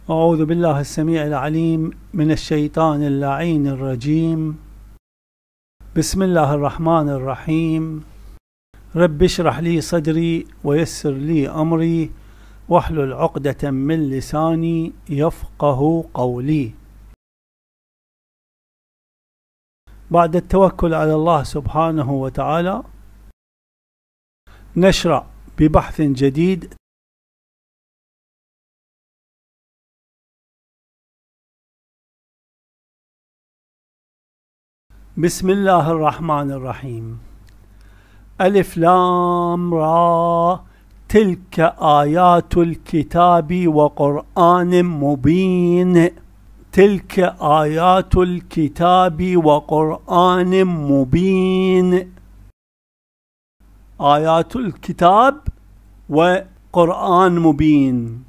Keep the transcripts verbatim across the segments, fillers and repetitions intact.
أعوذ بالله السميع العليم من الشيطان اللعين الرجيم. بسم الله الرحمن الرحيم. رب اشرح لي صدري ويسر لي أمري واحلل عقدة من لساني يفقه قولي. بعد التوكل على الله سبحانه وتعالى نشرع ببحث جديد بسم الله الرحمن الرحيم. ألف لام را تلك آيات الكتاب وقرآن مبين. تلك آيات الكتاب وقرآن مبين. آيات الكتاب وقرآن مبين.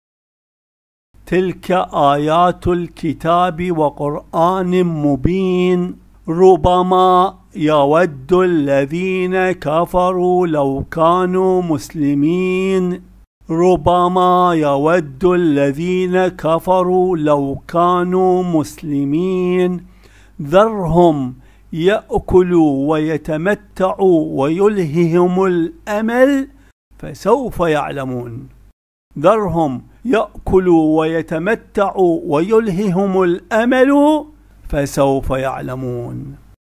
تلك آيات الكتاب وقرآن مبين. ربما يود الذين كفروا لو كانوا مسلمين. ربما يود الذين كفروا لو كانوا مسلمين. ذرهم يأكلوا ويتمتعوا ويلههم الأمل فسوف يعلمون. ذرهم يأكلوا ويتمتعوا ويلههم الأمل فسوف يعلمون.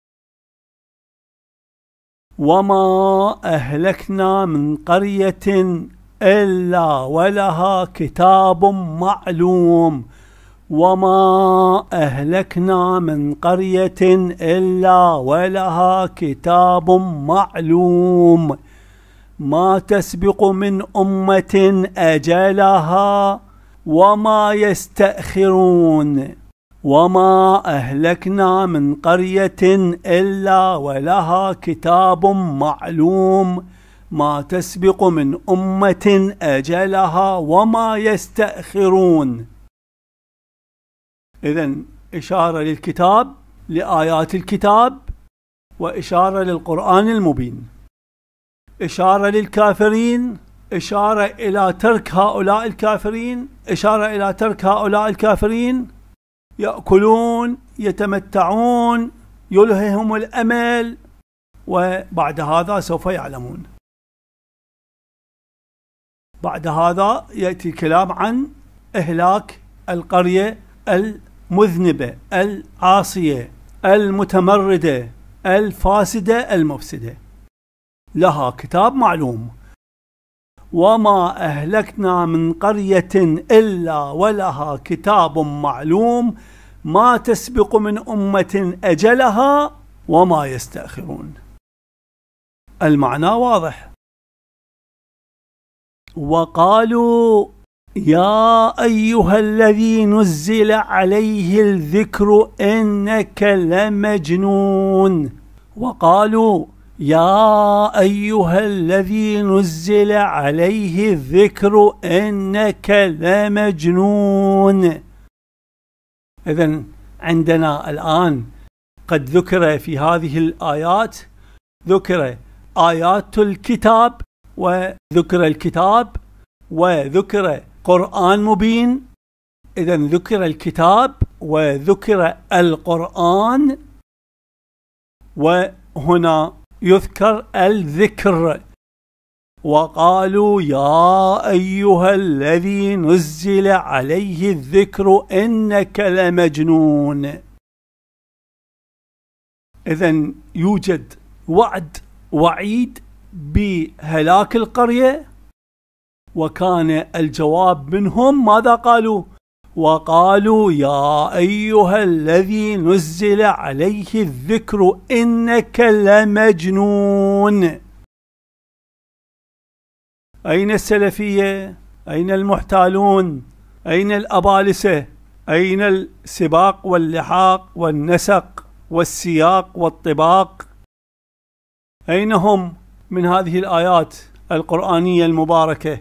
وما أهلكنا من قرية إلا ولها كتاب معلوم. وما أهلكنا من قرية إلا ولها كتاب معلوم. ما تسبق من أمة أجلها وما يستأخرون. وما أهلكنا من قرية إلا ولها كتاب معلوم. ما تسبق من أمة أجلها وما يستأخرون. إذن إشارة للكتاب، لآيات الكتاب، وإشارة للقرآن المبين. إشارة للكافرين، إشارة إلى ترك هؤلاء الكافرين، إشارة إلى ترك هؤلاء الكافرين. يأكلون يتمتعون يلههم الأمل وبعد هذا سوف يعلمون. بعد هذا يأتي الكلام عن إهلاك القرية المذنبة العاصية المتمردة الفاسدة المفسدة. لها كتاب معلوم. وما أهلكنا من قرية إلا ولها كتاب معلوم. ما تسبق من أمة أجلها وما يستأخرون. المعنى واضح. وقالوا يا أيها الذي نزل عليه الذكر إنك لمجنون. وقالوا يا أيها الذي نزل عليه الذكر إنك لمجنون. إذن عندنا الآن قد ذكر في هذه الآيات ذكر آيات الكتاب وذكر الكتاب وذكر قرآن مبين. إذن ذكر الكتاب وذكر القرآن، وهنا يذكر الذكر. وقالوا يا أيها الذي نزل عليه الذكر إنك لمجنون. إذن يوجد وعد وعيد بهلاك القرية، وكان الجواب منهم ماذا قالوا؟ وقالوا يا أيها الذي نزل عليه الذكر إنك لمجنون. أين السلفية؟ أين المحتالون؟ أين الأبالسة؟ أين السباق واللحاق والنسق والسياق والطباق؟ أين هم من هذه الآيات القرآنية المباركة؟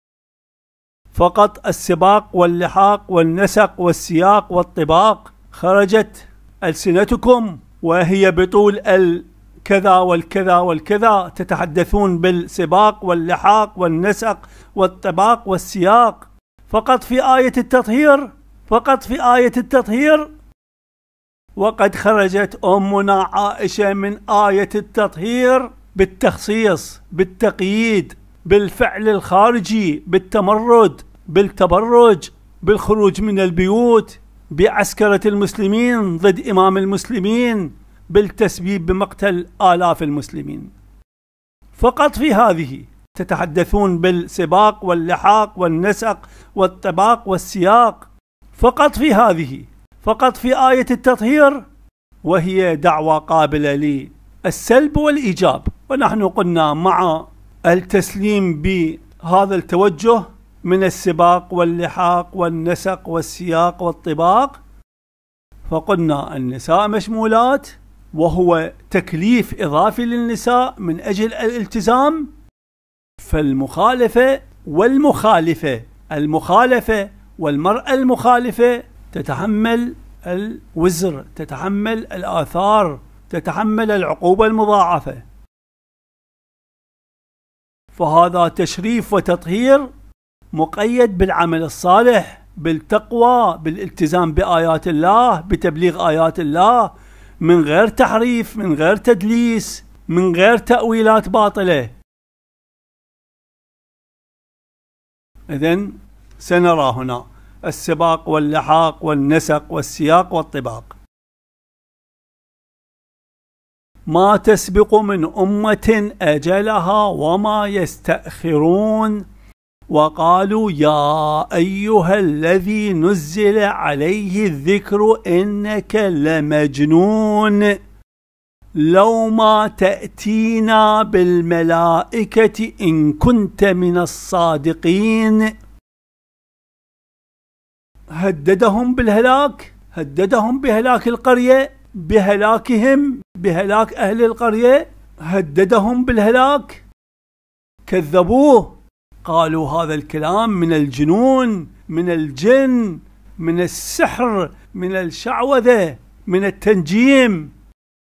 فقط السباق واللحاق والنسق والسياق والطباق. خرجت ألسنتكم وهي بطول الكذا والكذا والكذا تتحدثون بالسباق واللحاق والنسق والطباق والسياق، فقط في آية التطهير، فقط في آية التطهير. وقد خرجت أمنا عائشة من آية التطهير بالتخصيص، بالتقييد، بالفعل الخارجي، بالتمرد، بالتبرج، بالخروج من البيوت، بعسكرة المسلمين ضد إمام المسلمين، بالتسبيب بمقتل آلاف المسلمين. فقط في هذه تتحدثون بالسباق واللحاق والنسق والطباق والسياق، فقط في هذه، فقط في آية التطهير، وهي دعوة قابلة للسلب والإيجاب. ونحن قلنا مع التسليم بهذا التوجه من السباق واللحاق والنسق والسياق والطباق، فقلنا النساء مشمولات، وهو تكليف إضافي للنساء من أجل الالتزام. فالمخالفة والمخالفة، المخالفة والمرأة المخالفة تتحمل الوزر، تتحمل الآثار، تتحمل العقوبة المضاعفة. فهذا تشريف وتطهير مقيد بالعمل الصالح، بالتقوى، بالالتزام بآيات الله، بتبليغ آيات الله، من غير تحريف، من غير تدليس، من غير تأويلات باطلة. إذن سنرى هنا السباق واللحاق والنسق والسياق والطباق. ما تسبق من أمة أجلها وما يستأخرون، وقالوا يا أيها الذي نزل عليه الذكر إنك لمجنون لو ما تأتينا بالملائكة إن كنت من الصادقين. هددهم بالهلاك، هددهم بهلاك القرية، بهلاكهم، بهلاك أهل القرية، هددهم بالهلاك. كذبوه، قالوا هذا الكلام من الجنون، من الجن، من السحر، من الشعوذة، من التنجيم.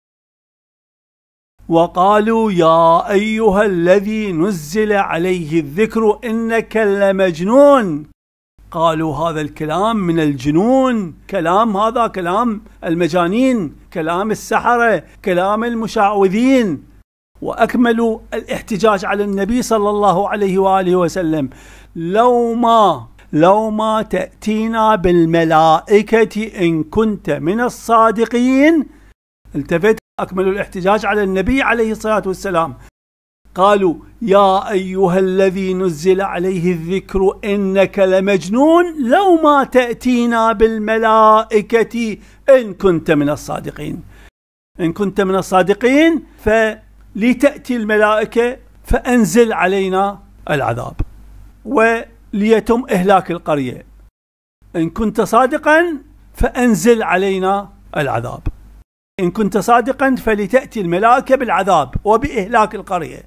وقالوا يا أيها الذي نزل عليه الذكر إنك لمجنون، قالوا هذا الكلام من الجنون، كلام هذا كلام المجانين، كلام السحرة، كلام المشعوذين. وأكملوا الاحتجاج على النبي صلى الله عليه وآله وسلم، لو ما لو ما تأتينا بالملائكة إن كنت من الصادقين. التفت، أكملوا الاحتجاج على النبي عليه الصلاة والسلام، قالوا يا أيها الذي نزل عليه الذكر إنك لمجنون لو ما تأتينا بالملائكة إن كنت من الصادقين. إن كنت من الصادقين فلتأتي الملائكة فأنزل علينا العذاب وليتم إهلاك القرية. إن كنت صادقا فأنزل علينا العذاب. إن كنت صادقا فلتأتي الملائكة بالعذاب وبإهلاك القرية.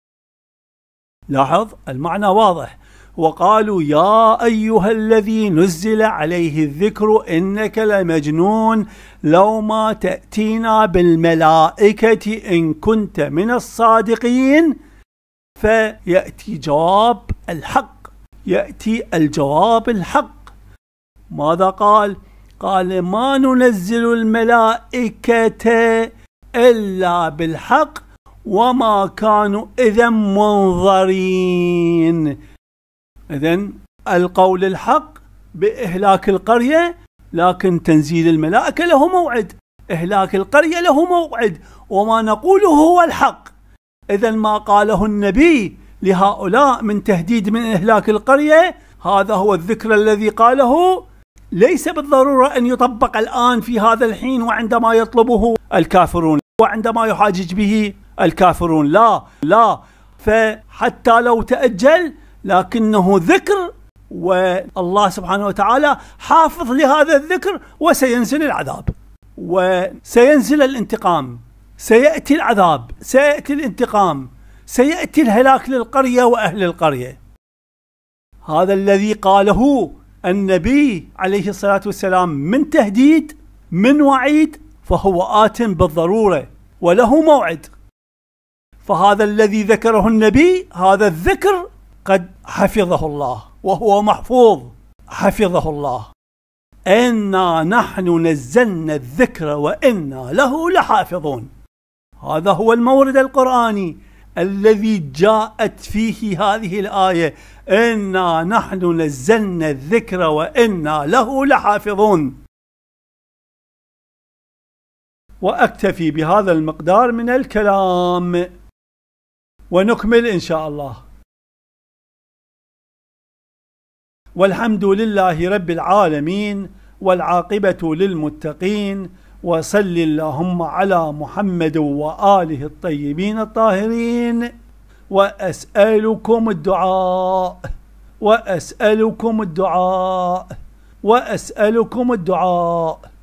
لاحظ المعنى واضح. وقالوا يا أيها الذي نزل عليه الذكر إنك لمجنون لو ما تأتينا بالملائكة إن كنت من الصادقين. فيأتي جواب الحق، يأتي الجواب الحق. ماذا قال؟ قال ما ننزل الملائكة إلا بالحق وما كانوا إذا منظرين. إذن القول الحق بإهلاك القرية، لكن تنزيل الملائكة له موعد، إهلاك القرية له موعد، وما نقوله هو الحق. إذن ما قاله النبي لهؤلاء من تهديد من إهلاك القرية، هذا هو الذكر الذي قاله، ليس بالضرورة أن يطبق الآن في هذا الحين وعندما يطلبه الكافرون وعندما يحاجج به الكافرون، لا لا. فحتى لو تأجل لكنه ذكر، والله سبحانه وتعالى حافظ لهذا الذكر، وسينزل العذاب وسينزل الانتقام، سيأتي العذاب، سيأتي الانتقام، سيأتي الهلاك للقرية وأهل القرية. هذا الذي قاله النبي عليه الصلاة والسلام من تهديد، من وعيد، فهو آت بالضرورة وله موعد. فهذا الذي ذكره النبي، هذا الذكر قد حفظه الله وهو محفوظ حفظه الله: إنا نحن نزلنا الذكر وإنا له لحافظون. هذا هو المورد القرآني الذي جاءت فيه هذه الآية: إنا نحن نزلنا الذكر وإنا له لحافظون. وأكتفي بهذا المقدار من الكلام ونكمل إن شاء الله. والحمد لله رب العالمين، والعاقبة للمتقين، وصل اللهم على محمد وآله الطيبين الطاهرين. وأسألكم الدعاء وأسألكم الدعاء وأسألكم الدعاء